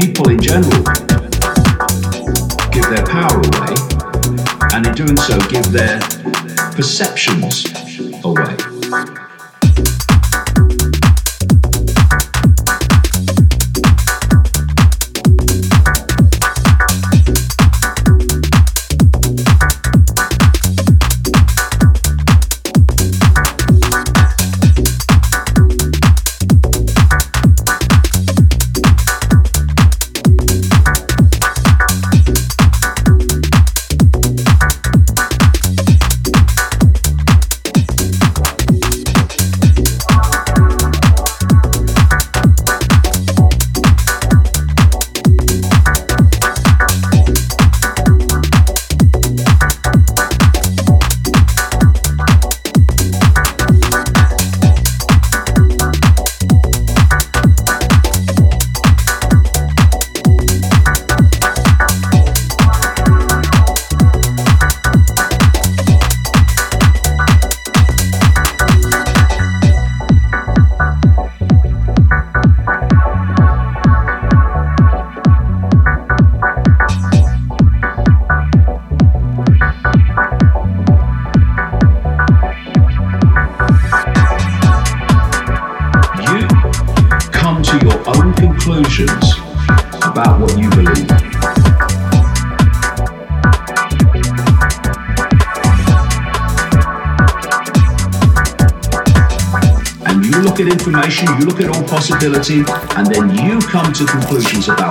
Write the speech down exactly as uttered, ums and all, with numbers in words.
people in general give their power away, and in doing so give their perceptions away. Conclusions about what you believe. And you look at information, you look at all possibility, and then you come to conclusions about